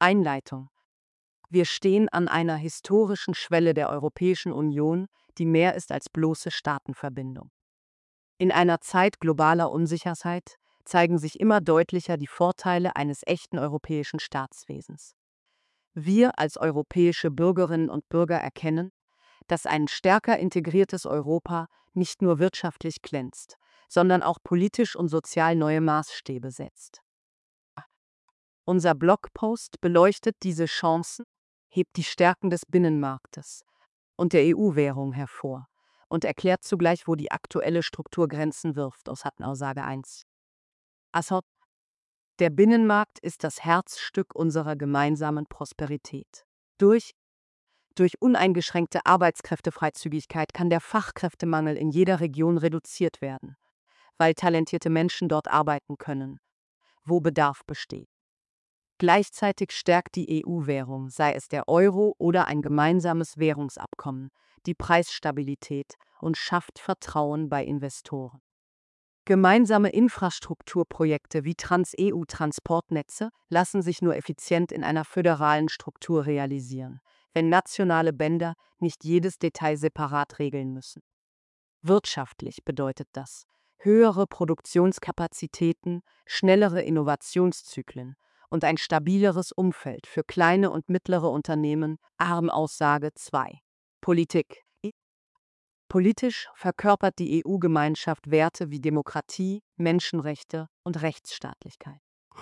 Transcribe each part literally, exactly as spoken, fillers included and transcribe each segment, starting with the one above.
Einleitung. Wir stehen an einer historischen Schwelle der Europäischen Union, die mehr ist als bloße Staatenverbindung. In einer Zeit globaler Unsicherheit zeigen sich immer deutlicher die Vorteile eines echten europäischen Staatswesens. Wir als europäische Bürgerinnen und Bürger erkennen, dass ein stärker integriertes Europa nicht nur wirtschaftlich glänzt, sondern auch politisch und sozial neue Maßstäbe setzt. Unser Blogpost beleuchtet diese Chancen, hebt die Stärken des Binnenmarktes und der E U-Währung hervor und erklärt zugleich, wo die aktuelle Struktur Grenzen wirft, aus Aussage eins. Assot. Der Binnenmarkt ist das Herzstück unserer gemeinsamen Prosperität. Durch, durch uneingeschränkte Arbeitskräftefreizügigkeit kann der Fachkräftemangel in jeder Region reduziert werden, weil talentierte Menschen dort arbeiten können, wo Bedarf besteht. Gleichzeitig stärkt die E U-Währung, sei es der Euro oder ein gemeinsames Währungsabkommen, die Preisstabilität und schafft Vertrauen bei Investoren. Gemeinsame Infrastrukturprojekte wie Trans-E U-Transportnetze lassen sich nur effizient in einer föderalen Struktur realisieren, wenn nationale Bänder nicht jedes Detail separat regeln müssen. Wirtschaftlich bedeutet das höhere Produktionskapazitäten, schnellere Innovationszyklen und ein stabileres Umfeld für kleine und mittlere Unternehmen. Aussage zwei. Politik. Politisch verkörpert die E U-Gemeinschaft Werte wie Demokratie, Menschenrechte und Rechtsstaatlichkeit.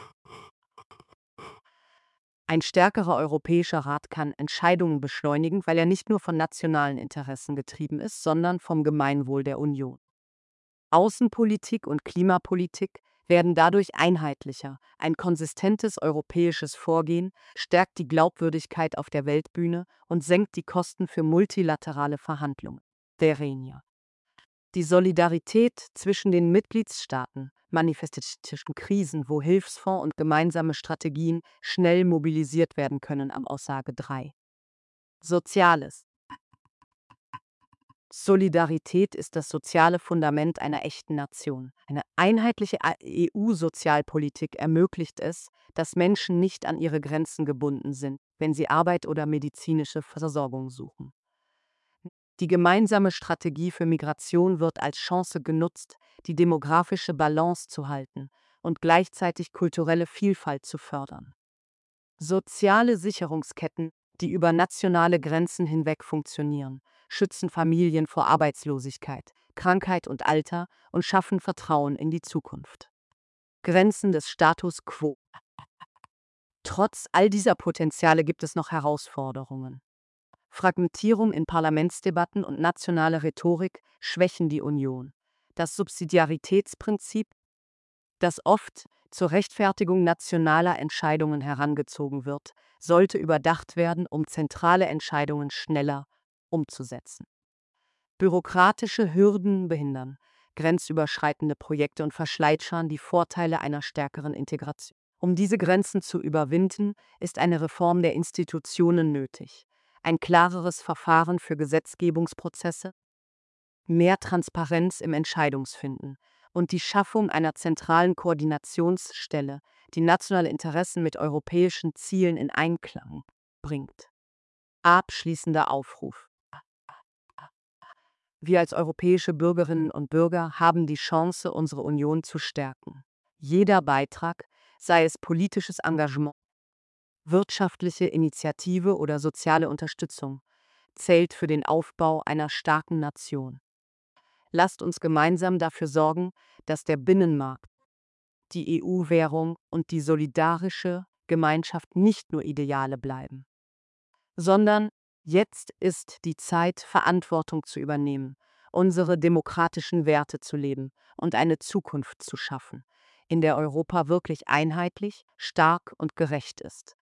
Ein stärkerer Europäischer Rat kann Entscheidungen beschleunigen, weil er nicht nur von nationalen Interessen getrieben ist, sondern vom Gemeinwohl der Union. Außenpolitik und Klimapolitik werden dadurch einheitlicher. Ein konsistentes europäisches Vorgehen stärkt die Glaubwürdigkeit auf der Weltbühne und senkt die Kosten für multilaterale Verhandlungen. Verenia. Die Solidarität zwischen den Mitgliedstaaten manifestiert zwischen Krisen, wo Hilfsfonds und gemeinsame Strategien schnell mobilisiert werden können. Am Aussage drei. Soziales. Solidarität ist das soziale Fundament einer echten Nation. Eine einheitliche E U-Sozialpolitik ermöglicht es, dass Menschen nicht an ihre Grenzen gebunden sind, wenn sie Arbeit oder medizinische Versorgung suchen. Die gemeinsame Strategie für Migration wird als Chance genutzt, die demografische Balance zu halten und gleichzeitig kulturelle Vielfalt zu fördern. Soziale Sicherungsketten, die über nationale Grenzen hinweg funktionieren, schützen Familien vor Arbeitslosigkeit, Krankheit und Alter und schaffen Vertrauen in die Zukunft. Grenzen des Status quo. Trotz all dieser Potenziale gibt es noch Herausforderungen. Fragmentierung in Parlamentsdebatten und nationale Rhetorik schwächen die Union. Das Subsidiaritätsprinzip, das oft zur Rechtfertigung nationaler Entscheidungen herangezogen wird, sollte überdacht werden, um zentrale Entscheidungen schneller umzusetzen. Bürokratische Hürden behindern grenzüberschreitende Projekte und verschleitschern die Vorteile einer stärkeren Integration. Um diese Grenzen zu überwinden, ist eine Reform der Institutionen nötig. Ein klareres Verfahren für Gesetzgebungsprozesse, mehr Transparenz im Entscheidungsfinden und die Schaffung einer zentralen Koordinationsstelle, die nationale Interessen mit europäischen Zielen in Einklang bringt. Abschließender Aufruf. Wir als europäische Bürgerinnen und Bürger haben die Chance, unsere Union zu stärken. Jeder Beitrag, sei es politisches Engagement, wirtschaftliche Initiative oder soziale Unterstützung, zählt für den Aufbau einer starken Nation. Lasst uns gemeinsam dafür sorgen, dass der Binnenmarkt, die E U-Währung und die solidarische Gemeinschaft nicht nur Ideale bleiben, sondern jetzt ist die Zeit, Verantwortung zu übernehmen, unsere demokratischen Werte zu leben und eine Zukunft zu schaffen, in der Europa wirklich einheitlich, stark und gerecht ist.